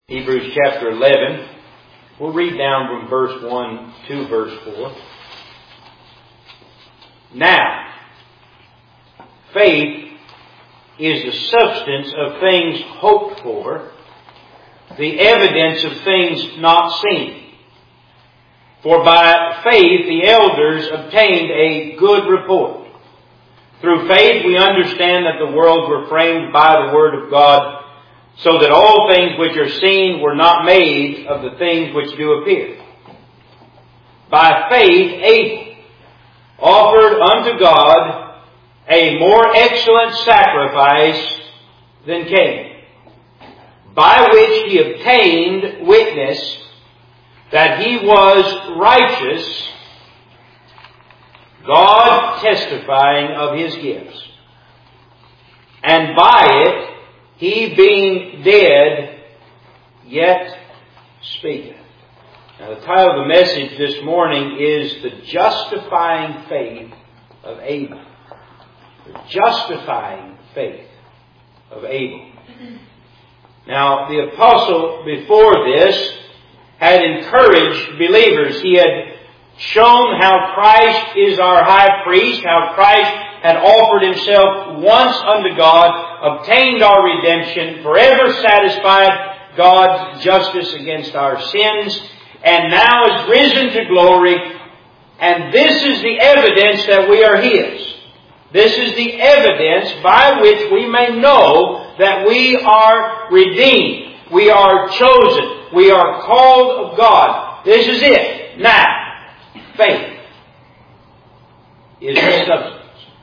Hebrews chapter 11. We'll read down from verse 1 to verse 4. Now, faith is the substance of things hoped for, the evidence of things not seen. For by faith the elders obtained a good report. Through faith we understand that the worlds were framed by the Word of God, so that all things which are seen were not made of the things which do appear. By faith Abel offered unto God a more excellent sacrifice than Cain, by which he obtained witness that he was righteous, God testifying of his gifts. And by it, he being dead, yet speaketh. Now the title of the message this morning is The Justifying Faith of Abel. The justifying faith of Abel. Now the apostle before this had encouraged believers. He had shown how Christ is our high priest, how Christ had offered himself once unto God, obtained our redemption, forever satisfied God's justice against our sins, and now is risen to glory. And this is the evidence that we are His. This is the evidence by which we may know that we are redeemed. We are chosen. We are called of God. This is it. Now, faith is the substance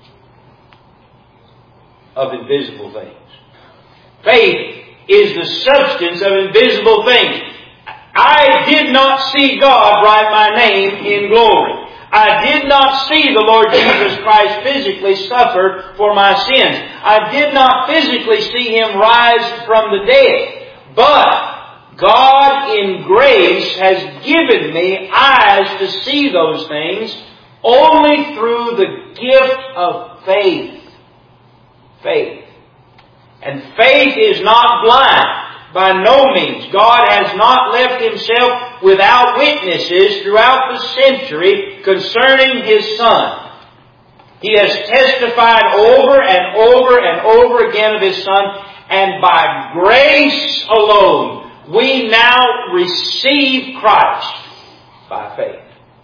of invisible things. Faith is the substance of invisible things. I did not see God write my name in glory. I did not see the Lord Jesus Christ physically suffer for my sins. I did not physically see Him rise from the dead. But God in grace has given me eyes to see those things only through the gift of faith. Faith. And faith is not blind. By no means. God has not left Himself without witnesses throughout the century concerning His Son. He has testified over and over and over again of His Son, and by grace alone we now receive Christ by faith.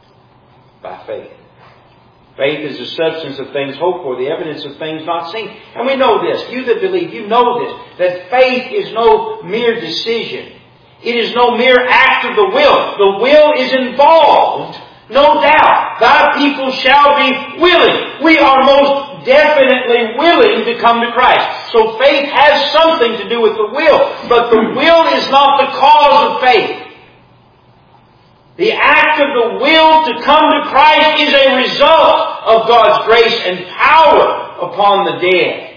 By faith. Faith is the substance of things hoped for, the evidence of things not seen. And we know this. You that believe, you know this. That faith is no mere decision. It is no mere act of the will. The will is involved, no doubt. Thy people shall be willing. We are most definitely willing to come to Christ. So faith has something to do with the will. But the will is not the cause of faith. The act of the will to come to Christ is a result of God's grace and power upon the dead.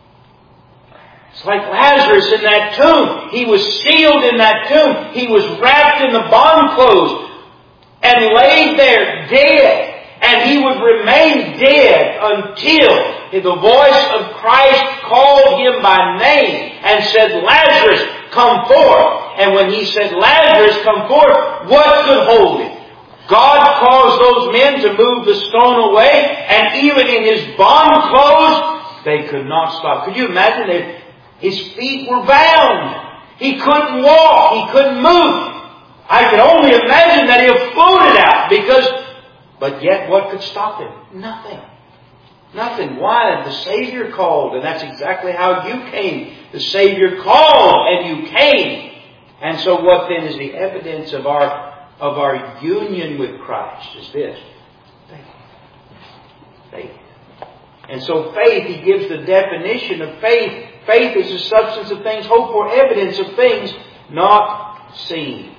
It's like Lazarus in that tomb. He was sealed in that tomb. He was wrapped in the bond clothes and laid there dead. And he would remain dead until the voice of Christ called him by name and said, Lazarus, come forth. And when he said, Lazarus, come forth, what could hold him? God caused those men to move the stone away, and even in his bond clothes, they could not stop. Could you imagine? His feet were bound. He couldn't walk. He couldn't move. I can only imagine that he had floated out but yet what could stop him? Nothing. Nothing. Why? The Savior called, and that's exactly how you came. The Savior called, and you came. And so what then is the evidence of our union with Christ? Is this. Faith. Faith. And so faith, he gives the definition of faith. Faith is the substance of things hoped for, evidence of things not seen.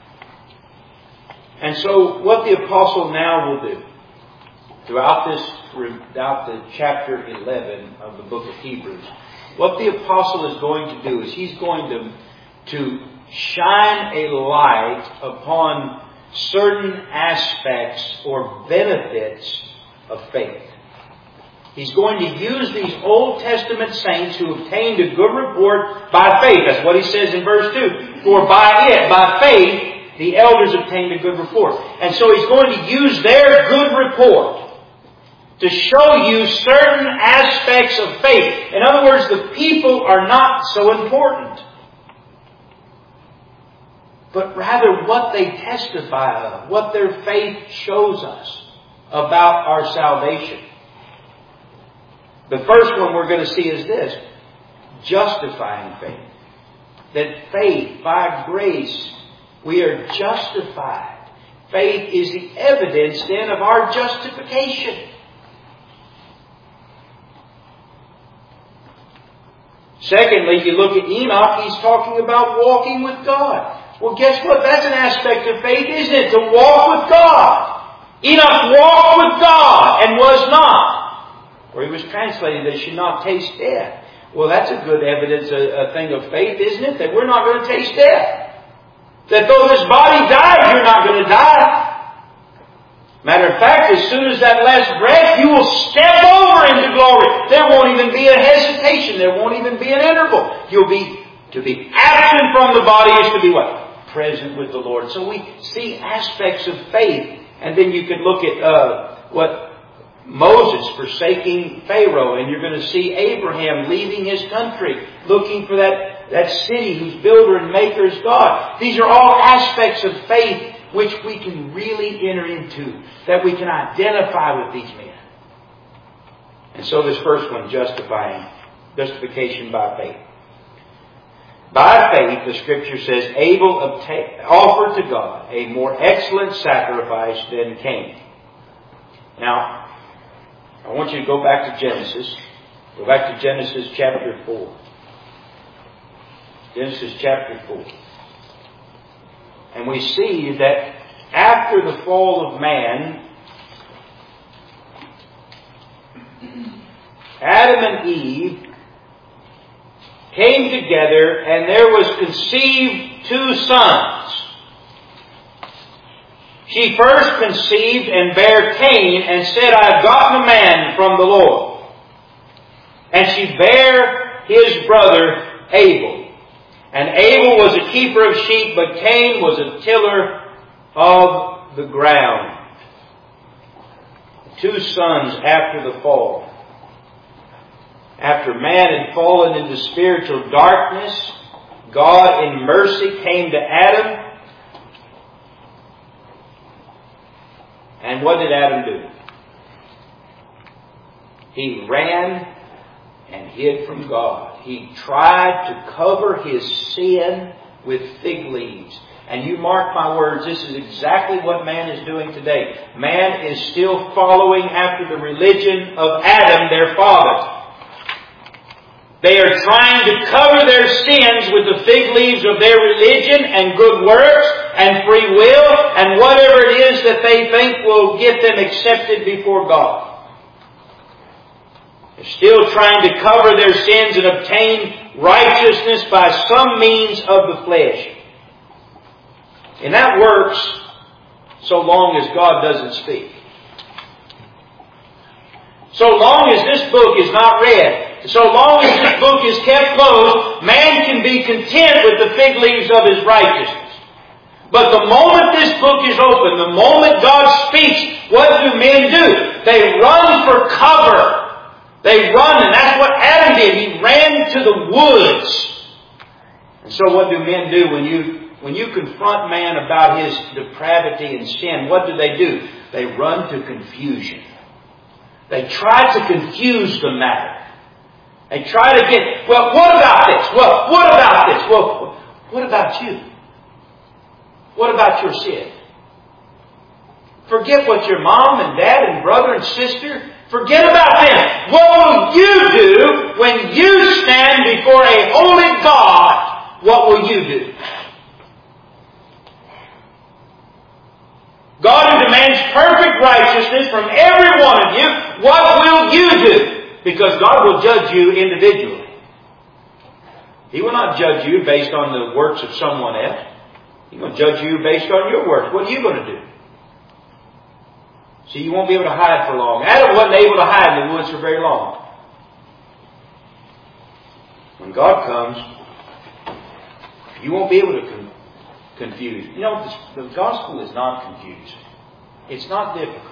And so what the apostle now will do throughout the chapter 11 of the book of Hebrews, what the apostle is going to do is he's going to shine a light upon certain aspects or benefits of faith. He's going to use these Old Testament saints who obtained a good report by faith. That's what he says in verse 2. For by faith, the elders obtained a good report. And so he's going to use their good report to show you certain aspects of faith. In other words, the people are not so important, but rather what they testify of, what their faith shows us about our salvation. The first one we're going to see is this: justifying faith. That faith, by grace, we are justified. Faith is the evidence then of our justification. Secondly, if you look at Enoch, he's talking about walking with God. Well, guess what? That's an aspect of faith, isn't it? To walk with God. Enoch walked with God and was not. Or he was translated, they should not taste death. Well, that's a good evidence, a thing of faith, isn't it? That we're not going to taste death. That though this body dies, you're not going to die. Matter of fact, as soon as that last breath, you will step over into glory. There won't even be a hesitation. There won't even be an interval. To be absent from the body is to be what? Present with the Lord. So we see aspects of faith. And then you could look at what Moses forsaking Pharaoh, and you're going to see Abraham leaving his country, looking for that city whose builder and maker is God. These are all aspects of faith which we can really enter into, that we can identify with these men. And so this first one, justification by faith. By faith, the Scripture says, Abel offered to God a more excellent sacrifice than Cain. Now, I want you to go back to Genesis. Go back to Genesis chapter 4. Genesis chapter 4. And we see that after the fall of man, Adam and Eve came together, and there was conceived 2 sons. She first conceived and bare Cain, and said, I have gotten a man from the Lord. And she bare his brother Abel. And Abel was a keeper of sheep, but Cain was a tiller of the ground. 2 sons after the fall. After man had fallen into spiritual darkness, God in mercy came to Adam. And what did Adam do? He ran and hid from God. He tried to cover his sin with fig leaves. And you mark my words, this is exactly what man is doing today. Man is still following after the religion of Adam, their father. They are trying to cover their sins with the fig leaves of their religion and good works and free will and whatever it is that they think will get them accepted before God. They're still trying to cover their sins and obtain righteousness by some means of the flesh. And that works so long as God doesn't speak. So long as this book is not read, so long as this book is kept closed, man can be content with the fig leaves of his righteousness. But the moment this book is open, the moment God speaks, what do men do? They run for cover. They run, and that's what Adam did. He ran to the woods. And so what do men do when you confront man about his depravity and sin? What do? They run to confusion. They try to confuse the matter. They try to get, well, what about this? Well, what about this? Well, what about you? What about your sin? Forget what your mom and dad and brother and sister, forget about them. What will you do when you stand before a holy God? What will you do? God who demands perfect righteousness from every one of you, what will you do? Because God will judge you individually. He will not judge you based on the works of someone else. He's going to judge you based on your works. What are you going to do? See, you won't be able to hide for long. Adam wasn't able to hide in the woods for very long. When God comes, you won't be able to confuse. You know, the gospel is not confusing. It's not difficult.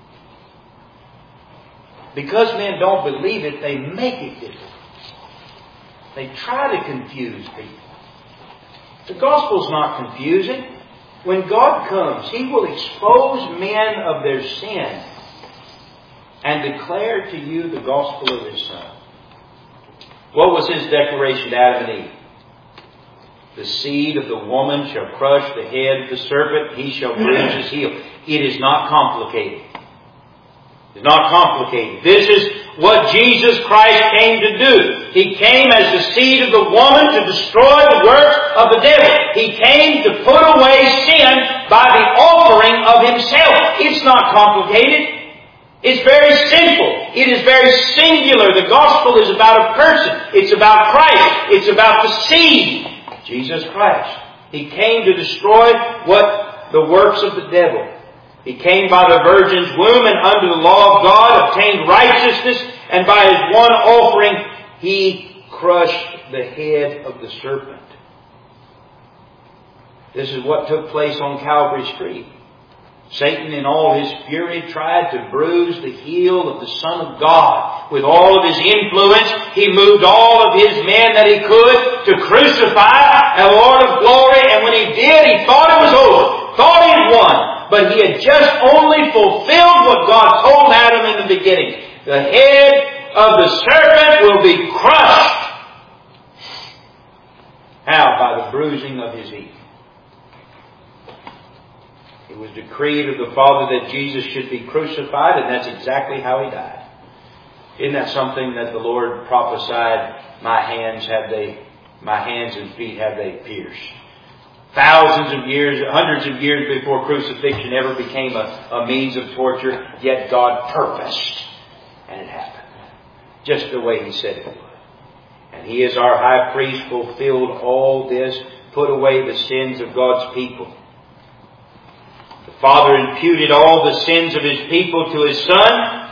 Because men don't believe it, they make it difficult. They try to confuse people. The gospel's not confusing. When God comes, He will expose men of their sin and declare to you the gospel of His Son. What was His declaration to Adam and Eve? The seed of the woman shall crush the head of the serpent. He shall bruise his heel. It is not complicated. It's not complicated. This is what Jesus Christ came to do. He came as the seed of the woman to destroy the works of the devil. He came to put away sin by the offering of Himself. It's not complicated. It's very simple. It is very singular. The gospel is about a person. It's about Christ. It's about the seed, Jesus Christ. He came to destroy the works of the devil. He came by the virgin's womb and under the law of God obtained righteousness, and by His one offering He crushed the head of the serpent. This is what took place on Calvary's tree. Satan in all his fury tried to bruise the heel of the Son of God. With all of his influence, he moved all of his men that he could to crucify the Lord of glory. And when he did, he thought it was over. Thought he'd won. But he had just only fulfilled what God told Adam in the beginning. The head of the serpent will be crushed. How? By the bruising of his heel. It was decreed of the Father that Jesus should be crucified, and that's exactly how He died. Isn't that something that the Lord prophesied? My hands and feet have they pierced. Thousands of years, hundreds of years before crucifixion ever became a means of torture, yet God purposed, and it happened. Just the way He said it would. And He is our high priest, fulfilled all this, put away the sins of God's people. The Father imputed all the sins of His people to His Son.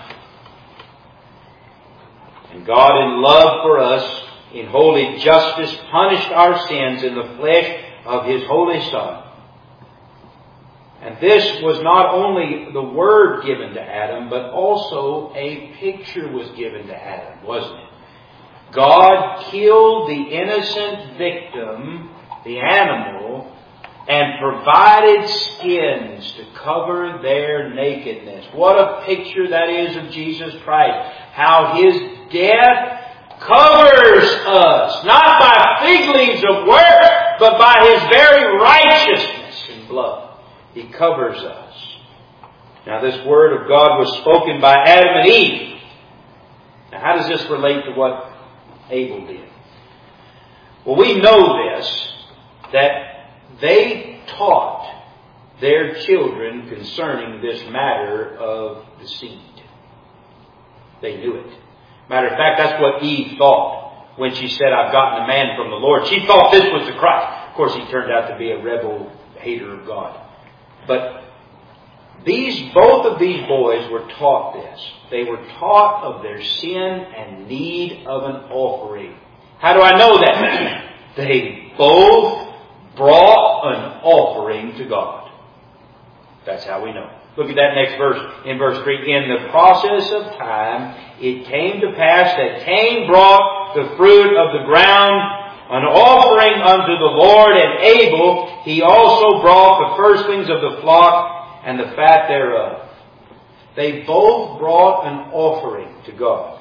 And God, in love for us, in holy justice, punished our sins in the flesh of His holy Son. And this was not only the Word given to Adam, but also a picture was given to Adam, wasn't it? God killed the innocent victim, the animal, and provided skins to cover their nakedness. What a picture that is of Jesus Christ. How His death covers us, not by fig leaves of work, but by His very righteousness and blood. He covers us. Now this Word of God was spoken by Adam and Eve. Now how does this relate to what Abel did? Well, we know this, that they taught their children concerning this matter of the seed. They knew it. Matter of fact, that's what Eve thought when she said, I've gotten a man from the Lord. She thought this was the Christ. Of course, he turned out to be a rebel hater of God. But both of these boys were taught this. They were taught of their sin and need of an offering. How do I know that? They both brought an offering to God. That's how we know. Look at that next verse. In verse 3, in the process of time, it came to pass that Cain brought the fruit of the ground, an offering unto the Lord, and Abel, he also brought the firstlings of the flock and the fat thereof. They both brought an offering to God.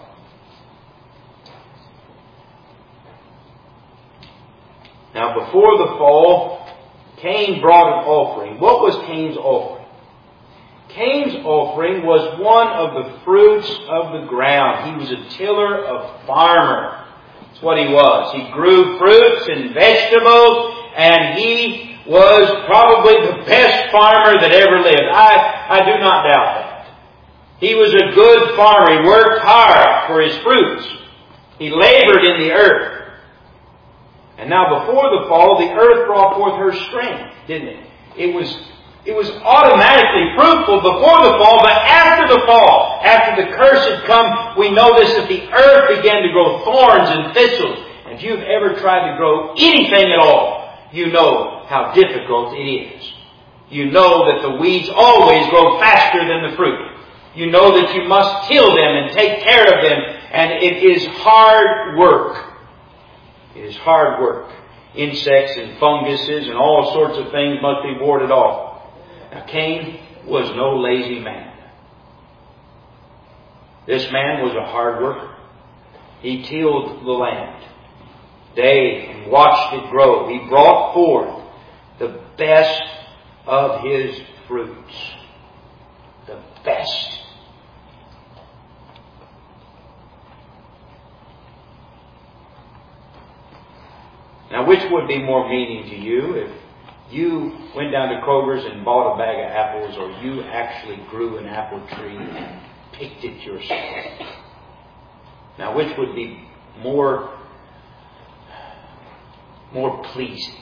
Now, before the fall, Cain brought an offering. What was Cain's offering? Cain's offering was one of the fruits of the ground. He was a tiller, a farmer. That's what he was. He grew fruits and vegetables, and he was probably the best farmer that ever lived. I do not doubt that. He was a good farmer. He worked hard for his fruits. He labored in the earth. And now before the fall, the earth brought forth her strength, didn't it? It was It was automatically fruitful before the fall, but after the fall, after the curse had come, we notice that the earth began to grow thorns and thistles. And if you've ever tried to grow anything at all, you know how difficult it is. You know that the weeds always grow faster than the fruit. You know that you must till them and take care of them. And it is hard work. It is hard work. Insects and funguses and all sorts of things must be warded off. Now Cain was no lazy man. This man was a hard worker. He tilled the land day and watched it grow. He brought forth the best of his fruits. The best. Now, which would be more meaning to you, if you went down to Kroger's and bought a bag of apples, or you actually grew an apple tree and picked it yourself? Now, which would be more pleasing?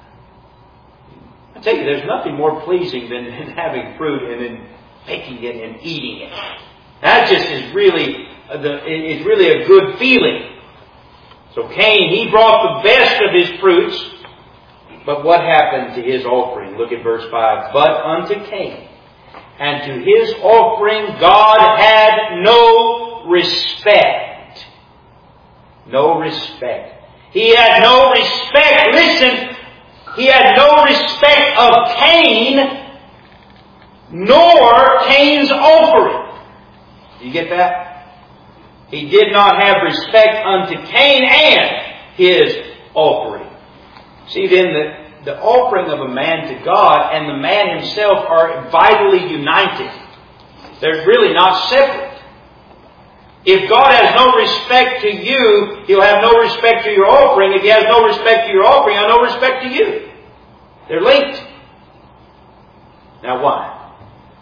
I tell you, there's nothing more pleasing than having fruit and then picking it and eating it. That just is really a good feeling. So Cain, he brought the best of his fruits. But what happened to his offering? Look at verse 5. But unto Cain and to his offering God had no respect. No respect. He had no respect. Listen, he had no respect of Cain, nor Cain's offering. Do you get that? He did not have respect unto Cain and his offering. See then, the offering of a man to God and the man himself are vitally united. They're really not separate. If God has no respect to you, He'll have no respect to your offering. If He has no respect to your offering, He'll have no respect to you. They're linked. Now why?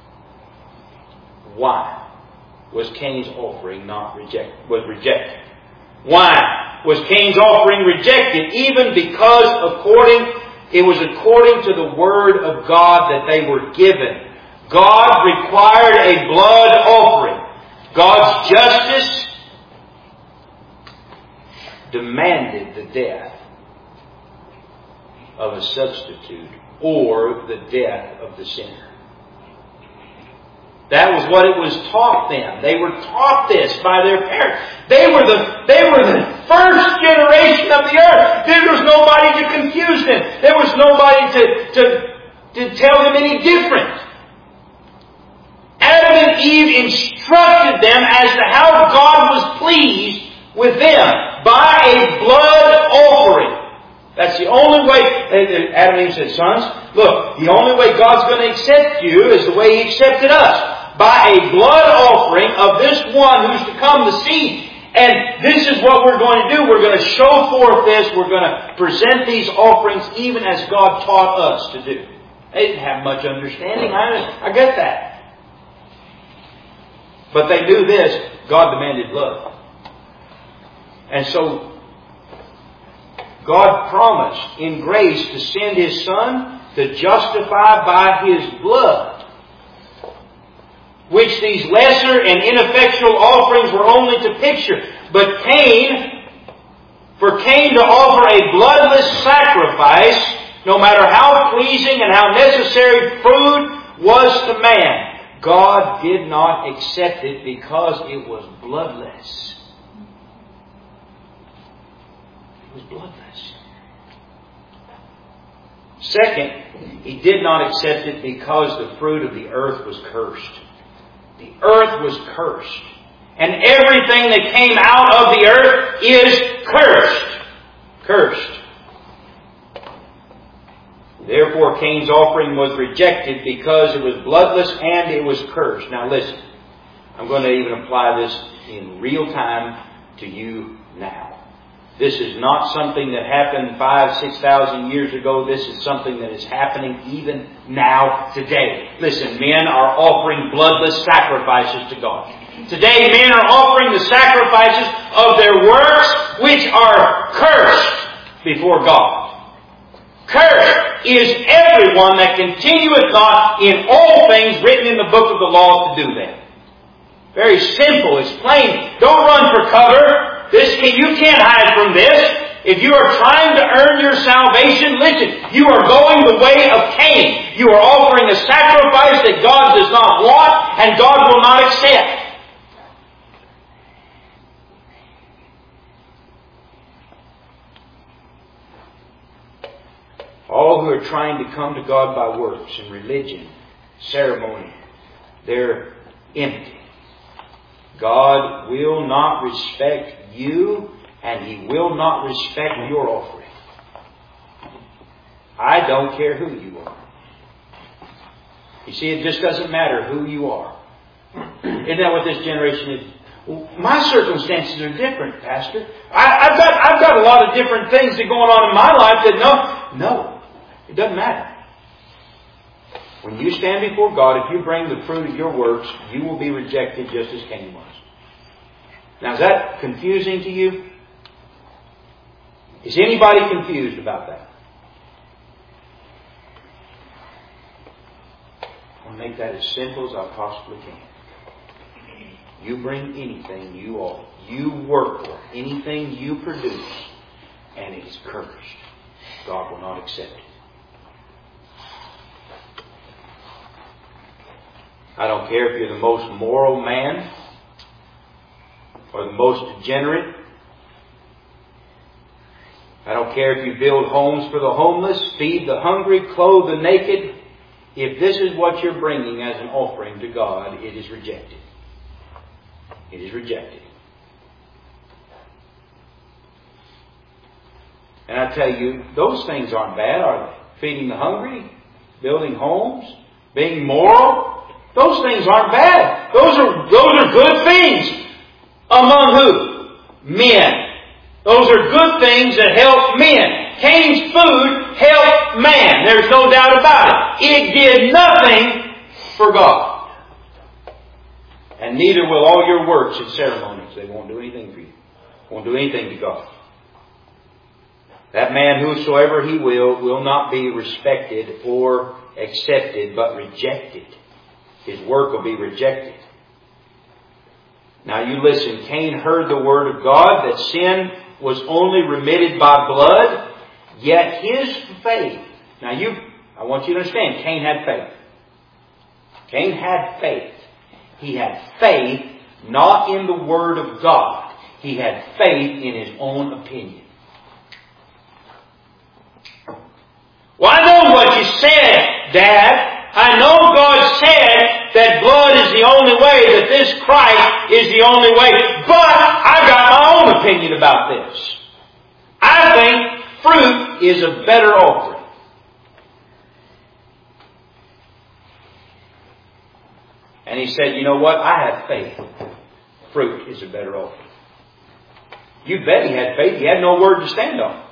Why was Cain's offering was rejected? Why was Cain's offering rejected? Even because it was according to the Word of God that they were given. God required a blood offering. God's justice demanded the death of a substitute or the death of the sinner. That was what it was taught them. They were taught this by their parents. They were the first generation of the earth. There was nobody to confuse them. There was nobody to tell them any different. Adam and Eve instructed them as to how God was pleased with them by a blood offering. That's the only way. Adam and Eve said, sons, look, the only way God's going to accept you is the way He accepted us. By a blood offering of this one who's to come, the seed. And this is what we're going to do. We're going to show forth this. We're going to present these offerings even as God taught us to do. They didn't have much understanding. I get that. But they knew this. God demanded blood. And so God promised in grace to send His Son to justify by His blood, which these lesser and ineffectual offerings were only to picture. But for Cain to offer a bloodless sacrifice, no matter how pleasing and how necessary food was to man, God did not accept it because it was bloodless. It was bloodless. Second, He did not accept it because the fruit of the earth was cursed. The earth was cursed. And everything that came out of the earth is cursed. Cursed. Therefore, Cain's offering was rejected because it was bloodless and it was cursed. Now listen, I'm going to even apply this in real time to you now. This is not something that happened 5,000-6,000 years ago. This is something that is happening even now, today. Listen, men are offering bloodless sacrifices to God. Today, men are offering the sacrifices of their works, which are cursed before God. Cursed. is everyone that continueth not in all things written in the book of the law to do them. Very simple. It's plain. Don't run for cover. You can't hide from this. If you are trying to earn your salvation, listen, you are going the way of Cain. You are offering a sacrifice that God does not want and God will not accept. All who are trying to come to God by works and religion, ceremony, they're empty. God will not respect you, and He will not respect your offering. I don't care who you are. You see, it just doesn't matter who you are. Isn't that what this generation is? Well, my circumstances are different, Pastor. I've got a lot of different things that are going on in my life that no, it doesn't matter. When you stand before God, if you bring the fruit of your works, you will be rejected just as Cain was. Now, is that confusing to you? Is anybody confused about that? I'll make that as simple as I possibly can. You bring anything you work for, anything you produce, and it is cursed. God will not accept it. I don't care if you're the most moral man or the most degenerate. I don't care if you build homes for the homeless, feed the hungry, clothe the naked. If this is what you're bringing as an offering to God, it is rejected. It is rejected. And I tell you, those things aren't bad, are they? Feeding the hungry, building homes, being moral. Those things aren't bad. Those are good things. Among who? Men. Those are good things that help men. Cain's food helped man. There's no doubt about it. It did nothing for God. And neither will all your works and ceremonies. They won't do anything for you. Won't do anything to God. That man, whosoever he will not be respected or accepted, but rejected. His work will be rejected. Now you listen, Cain heard the word of God that sin was only remitted by blood, yet his faith. Now I want you to understand, Cain had faith. Cain had faith. He had faith not in the word of God. He had faith in his own opinion. Well, I know what you said, Dad. I know God said that blood is the only way, that this Christ is the only way. But I've got my own opinion about this. I think fruit is a better offering. And he said, you know what? I have faith. Fruit is a better offering. You bet he had faith. He had no word to stand on.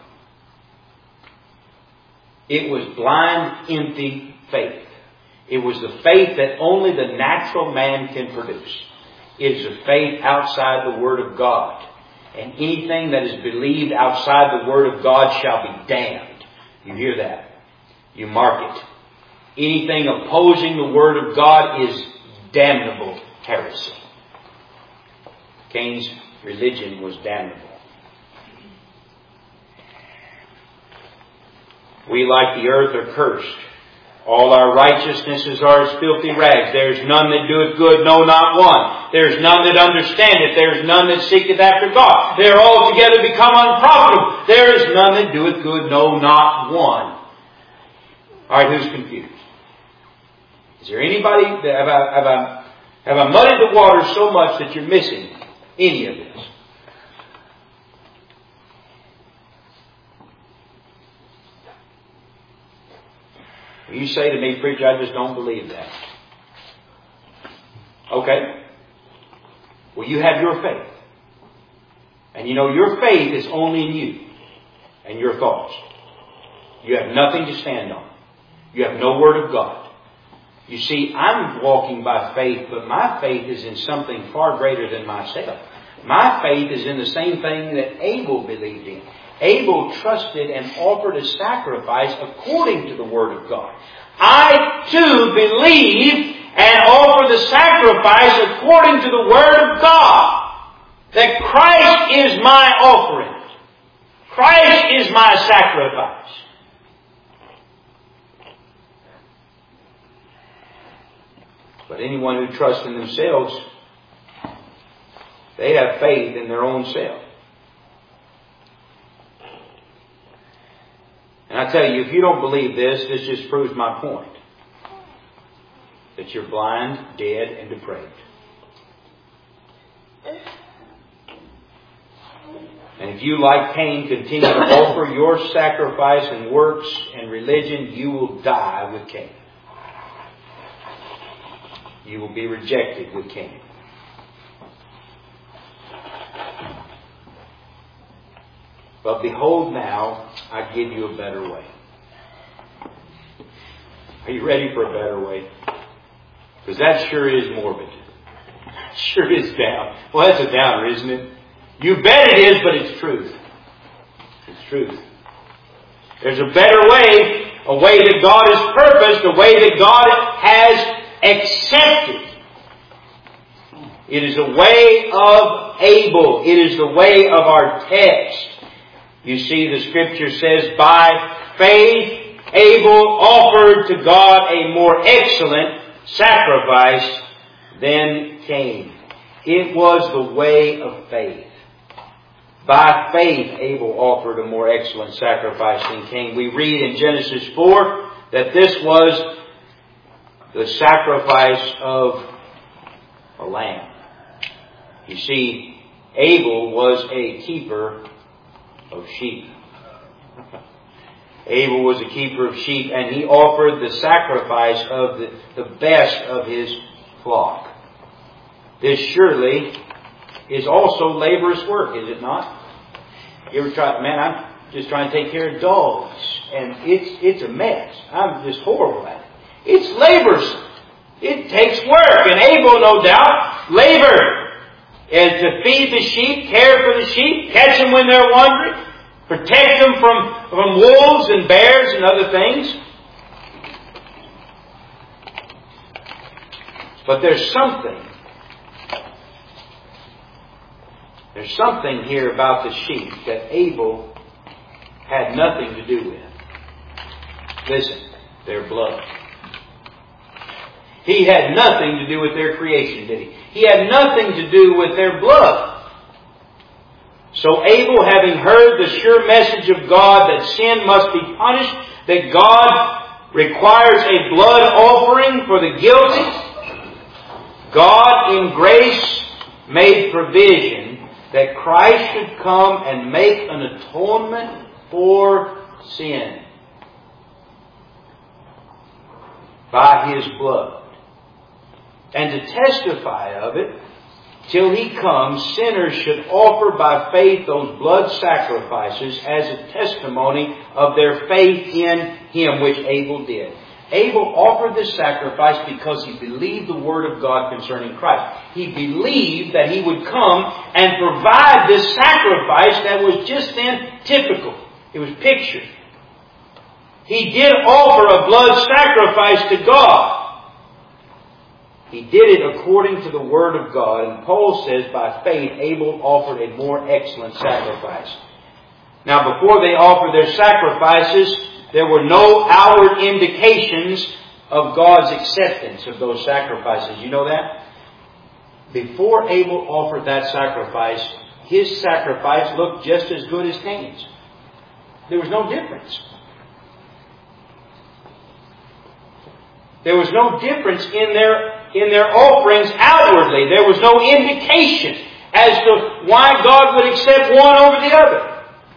It was blind, empty faith. It was the faith that only the natural man can produce. It is a faith outside the Word of God. And anything that is believed outside the Word of God shall be damned. You hear that? You mark it. Anything opposing the Word of God is damnable heresy. Cain's religion was damnable. We, like the earth, are cursed. All our righteousnesses are as filthy rags. There is none that doeth good, no, not one. There is none that understandeth. There is none that seeketh after God. They are altogether become unprofitable. There is none that doeth good, no, not one. All right, who's confused? Is there anybody that have I muddied the water so much that you're missing any of this? You say to me, preacher, I just don't believe that. Okay. Well, you have your faith. And you know your faith is only in you and your thoughts. You have nothing to stand on. You have no word of God. You see, I'm walking by faith, but my faith is in something far greater than myself. My faith is in the same thing that Abel believed in. Abel trusted and offered a sacrifice according to the Word of God. I too believe and offer the sacrifice according to the Word of God. That Christ is my offering. Christ is my sacrifice. But anyone who trusts in themselves, they have faith in their own self. And I tell you, if you don't believe this, this just proves my point. That you're blind, dead, and depraved. And if you, like Cain, continue to offer your sacrifice and works and religion, you will die with Cain. You will be rejected with Cain. But behold now, I give you a better way. Are you ready for a better way? Because that sure is morbid. Sure is down. Well, that's a downer, isn't it? You bet it is, but it's truth. It's truth. There's a better way, a way that God has purposed, a way that God has accepted. It is the way of Abel. It is the way of our text. You see, the Scripture says, by faith Abel offered to God a more excellent sacrifice than Cain. It was the way of faith. By faith Abel offered a more excellent sacrifice than Cain. We read in Genesis 4 that this was the sacrifice of a lamb. You see, Abel was a keeper of sheep. Abel was a keeper of sheep, and he offered the sacrifice of the best of his flock. This surely is also laborious work, is it not? You ever try, man, I'm just trying to take care of dogs, and it's a mess. I'm just horrible at it. It's laborsome. It takes work, and Abel, no doubt, labored. And to feed the sheep, care for the sheep, catch them when they're wandering, protect them from wolves and bears and other things. But there's something here about the sheep that Abel had nothing to do with. Listen, their blood. He had nothing to do with their creation, did he? He had nothing to do with their blood. So Abel, having heard the sure message of God that sin must be punished, that God requires a blood offering for the guilty, God in grace made provision that Christ should come and make an atonement for sin by His blood. And to testify of it, till He comes, sinners should offer by faith those blood sacrifices as a testimony of their faith in Him, which Abel did. Abel offered this sacrifice because he believed the Word of God concerning Christ. He believed that He would come and provide this sacrifice that was just then typical. It was pictured. He did offer a blood sacrifice to God. He did it according to the Word of God. And Paul says, by faith, Abel offered a more excellent sacrifice. Now, before they offered their sacrifices, there were no outward indications of God's acceptance of those sacrifices. You know that? Before Abel offered that sacrifice, his sacrifice looked just as good as Cain's. There was no difference. There was no difference in their offerings outwardly. There was no indication as to why God would accept one over the other.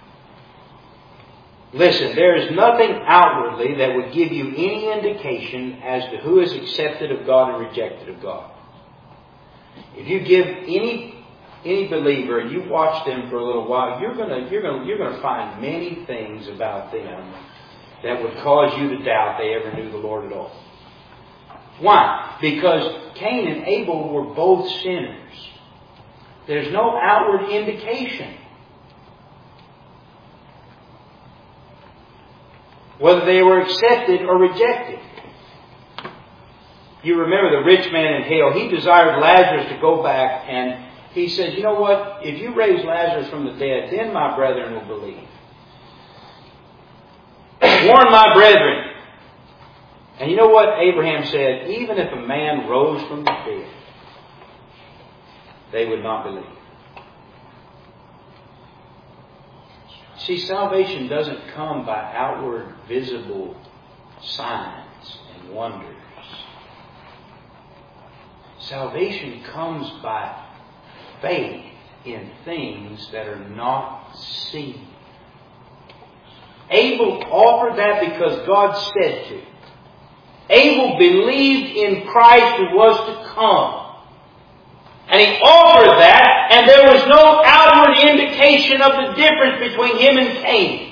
Listen, there is nothing outwardly that would give you any indication as to who is accepted of God and rejected of God. If you give any believer and you watch them for a little while, you're going to find many things about them that would cause you to doubt they ever knew the Lord at all. Why? Because Cain and Abel were both sinners. There's no outward indication. whether they were accepted or rejected. You remember the rich man in hell. He desired Lazarus to go back, and he said, you know what? If you raise Lazarus from the dead, then my brethren will believe. Warn my brethren. And you know what Abraham said? Even if a man rose from the dead, they would not believe. See, salvation doesn't come by outward visible signs and wonders. Salvation comes by faith in things that are not seen. Abel offered that because God said to. Abel believed in Christ who was to come. And he offered that, and there was no outward indication of the difference between him and Cain.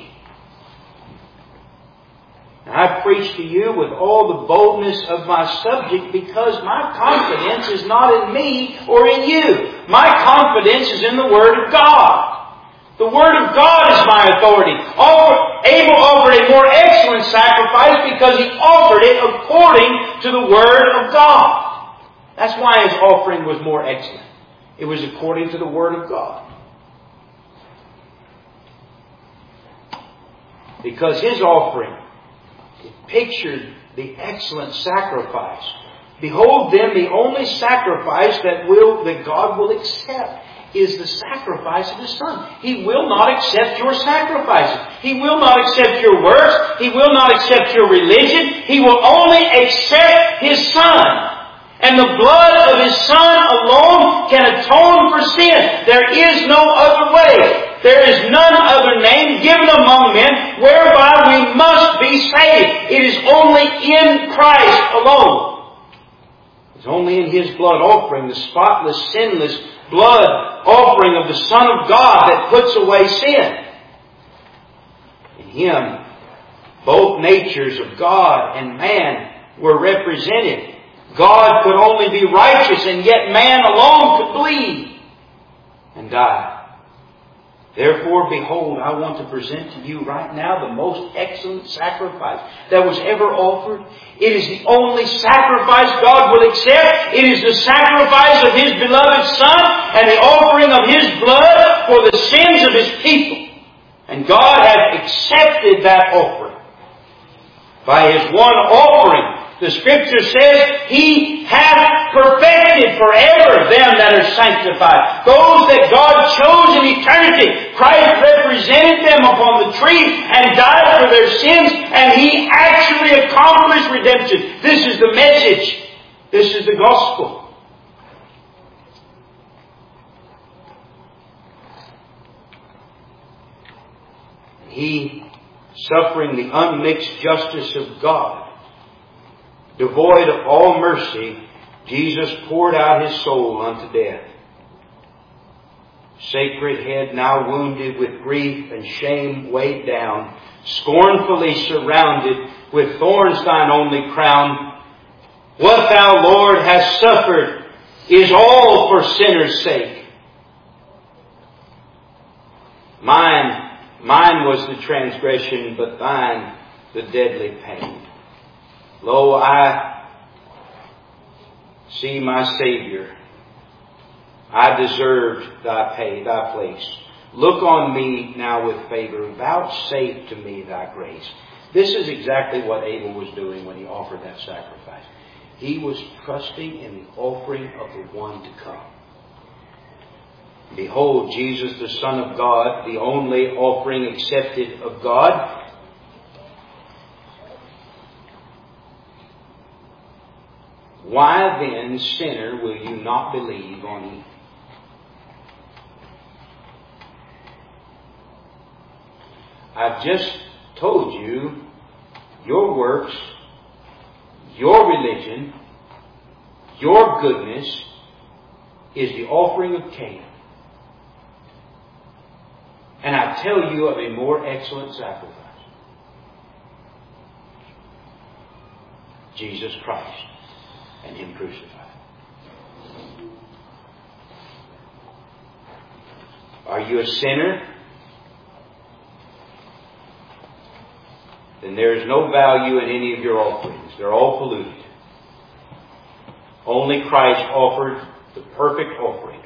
I preach to you with all the boldness of my subject because my confidence is not in me or in you. My confidence is in the Word of God. The Word of God is my authority. Abel offered a more excellent sacrifice because he offered it according to the Word of God. That's why his offering was more excellent. It was according to the Word of God. Because his offering pictured the excellent sacrifice. Behold then, the only sacrifice that God will accept is the sacrifice of His Son. He will not accept your sacrifices. He will not accept your works. He will not accept your religion. He will only accept His Son. And the blood of His Son alone can atone for sin. There is no other way. There is none other name given among men whereby we must be saved. It is only in Christ alone. It's only in His blood offering, the spotless, sinless blood offering of the Son of God that puts away sin. In Him, both natures of God and man were represented. God could only be righteous, and yet man alone could bleed and die. Therefore, behold, I want to present to you right now the most excellent sacrifice that was ever offered. It is the only sacrifice God will accept. It is the sacrifice of His beloved Son and the offering of His blood for the sins of His people. And God hath accepted that offering by His one offering. The Scripture says, He hath perfected forever them that are sanctified. Those that God chose in eternity. Christ represented them upon the tree and died for their sins, and He actually accomplished redemption. This is the message. This is the gospel. He, suffering the unmixed justice of God, devoid of all mercy, Jesus poured out His soul unto death. Sacred head now wounded with grief and shame weighed down, scornfully surrounded with thorns thine only crown. What thou, Lord, hast suffered is all for sinners' sake. Mine was the transgression, but thine the deadly pain. Lo, I see my Savior. I deserved thy place. Look on me now with favor. Vouchsafe to me thy grace. This is exactly what Abel was doing when he offered that sacrifice. He was trusting in the offering of the one to come. Behold, Jesus, the Son of God, the only offering accepted of God. Why then, sinner, will you not believe on Him? I've just told you your works, your religion, your goodness is the offering of Cain. And I tell you of a more excellent sacrifice. Jesus Christ and Him crucified. Are you a sinner? then there is no value in any of your offerings. They're all polluted. Only Christ offered the perfect offering.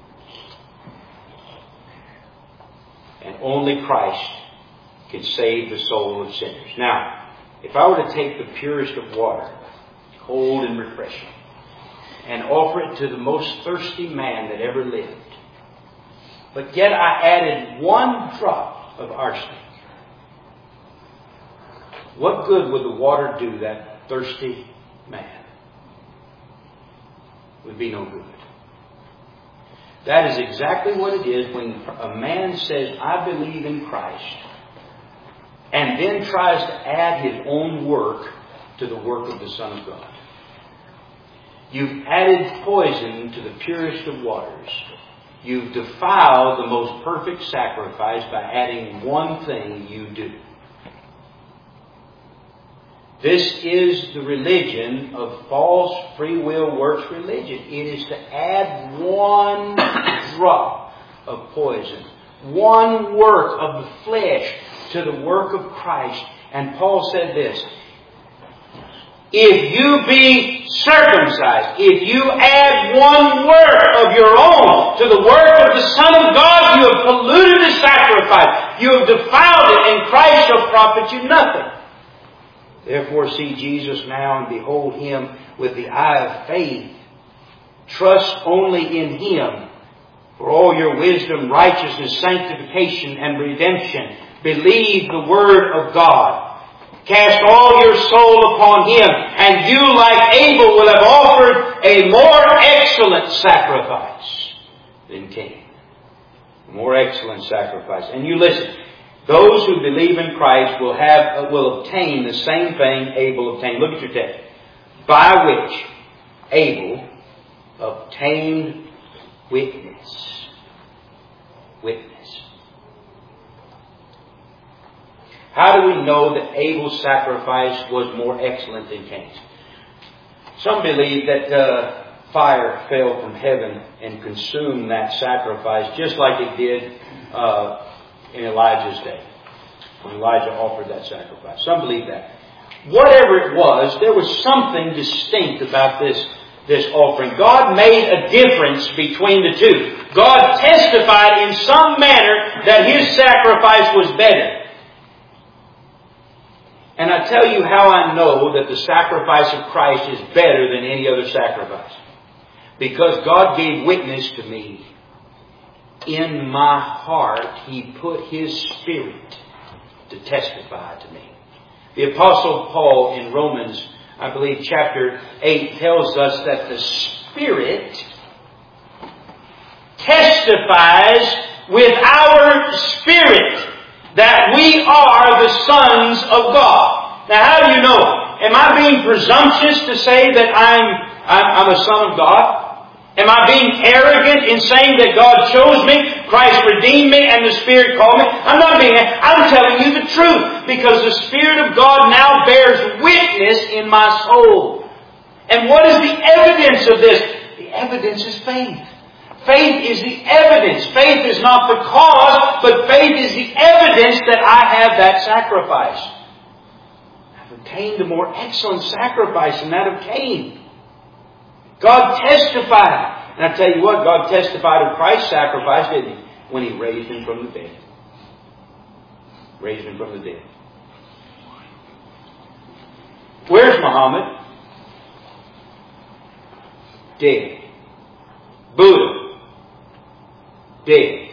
And only Christ can save the soul of sinners. Now, if I were to take the purest of water, cold and refreshing, and offer it to the most thirsty man that ever lived, but yet I added one drop of arsenic, what good would the water do that thirsty man? It would be no good. That is exactly what it is when a man says, I believe in Christ, and then tries to add his own work to the work of the Son of God. You've added poison to the purest of waters. You've defiled the most perfect sacrifice by adding one thing you do. This is the religion of false free will works religion. It is to add one drop of poison, one work of the flesh to the work of Christ. And Paul said this, if you be circumcised, if you add one work of your own to the work of the Son of God, you have polluted the sacrifice. You have defiled it, and Christ shall profit you nothing. Therefore see Jesus now and behold Him with the eye of faith. Trust only in Him for all your wisdom, righteousness, sanctification, and redemption. Believe the Word of God. Cast all your soul upon Him, and you, like Abel, will have offered a more excellent sacrifice than Cain. A more excellent sacrifice. And you listen, those who believe in Christ will obtain the same thing Abel obtained. Look at your text. By which Abel obtained witness. Witness. How do we know that Abel's sacrifice was more excellent than Cain's? Some believe that fire fell from heaven and consumed that sacrifice just like it did in Elijah's day, when Elijah offered that sacrifice. Some believe that. Whatever it was, there was something distinct about this offering. God made a difference between the two. God testified in some manner that His sacrifice was better. And I tell you how I know that the sacrifice of Christ is better than any other sacrifice. Because God gave witness to me. In my heart, He put His Spirit to testify to me. The Apostle Paul in Romans, I believe chapter 8, tells us that the Spirit testifies with our spirit that we are the sons of God. Now, how do you know? Am I being presumptuous to say that I'm a son of God? Am I being arrogant in saying that God chose me, Christ redeemed me, and the Spirit called me? I'm not being. I'm telling you the truth, because the Spirit of God now bears witness in my soul. And what is the evidence of this? The evidence is faith. Faith is the evidence. Faith is not the cause, but faith is the evidence that I have that sacrifice. I've obtained a more excellent sacrifice than that of Cain. God testified. And I tell you what, God testified of Christ's sacrifice, didn't He? When He raised Him from the dead. Raised Him from the dead. Where's Muhammad? Dead. Buddha? Dead.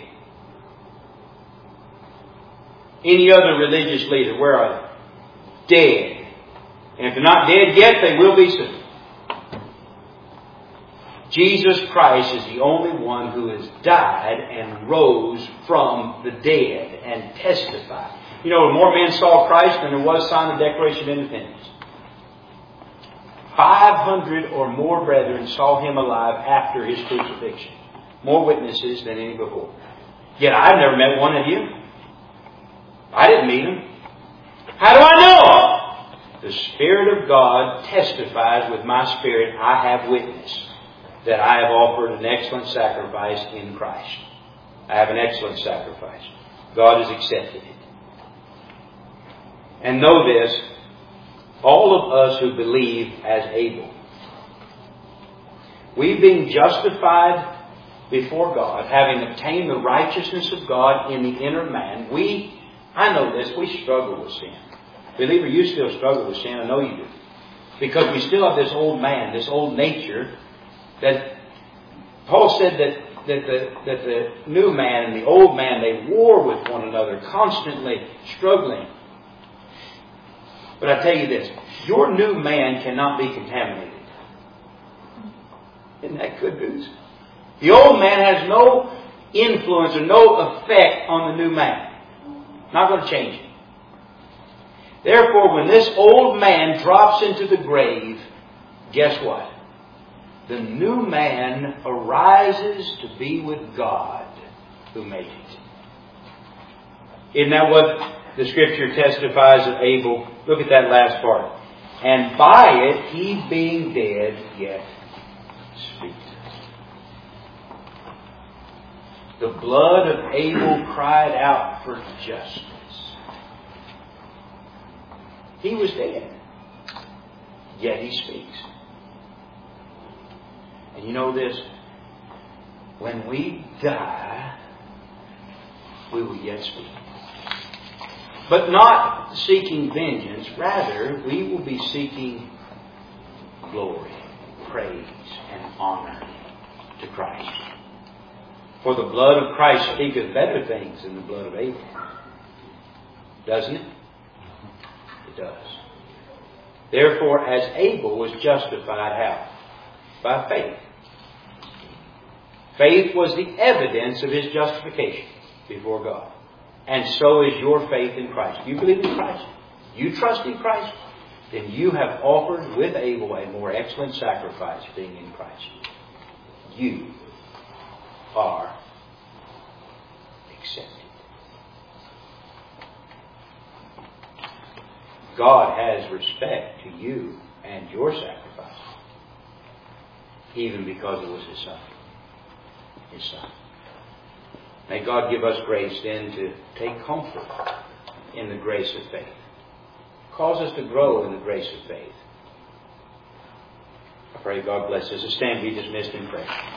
Any other religious leader, where are they? Dead. And if they're not dead yet, they will be soon. Jesus Christ is the only one who has died and rose from the dead and testified. You know, more men saw Christ than there was signed the Declaration of Independence. 500 or more brethren saw Him alive after His crucifixion. More witnesses than any before. Yet I've never met one of you. I didn't meet Him. How do I know? The Spirit of God testifies with my spirit. I have witness that I have offered an excellent sacrifice in Christ. I have an excellent sacrifice. God has accepted it. And know this, all of us who believe as Abel, we being justified before God, having obtained the righteousness of God in the inner man, I know this, we struggle with sin. Believer, you still struggle with sin, I know you do. Because we still have this old man, this old nature, that Paul said that the new man and the old man, they war with one another, constantly struggling. But I tell you this, your new man cannot be contaminated. Isn't that good news? The old man has no influence or no effect on the new man. Not going to change it. Therefore, when this old man drops into the grave, guess what? The new man arises to be with God who made it. Isn't that what the Scripture testifies of Abel? Look at that last part. And by it, he being dead, yet speaks. The blood of Abel cried out for justice. He was dead, yet he speaks. And you know this? When we die, we will yet speak. But not seeking vengeance. Rather, we will be seeking glory, praise, and honor to Christ. For the blood of Christ speaketh better things than the blood of Abel. Doesn't it? It does. Therefore, as Abel was justified how? By faith. Faith was the evidence of his justification before God. And so is your faith in Christ. You believe in Christ? You trust in Christ? Then you have offered with Abel a more excellent sacrifice, being in Christ. You are accepted. God has respect to you and your sacrifice, even because it was His Son. His Son. May God give us grace then to take comfort in the grace of faith. Cause us to grow in the grace of faith. I pray God bless us. Let's stand, be dismissed in prayer.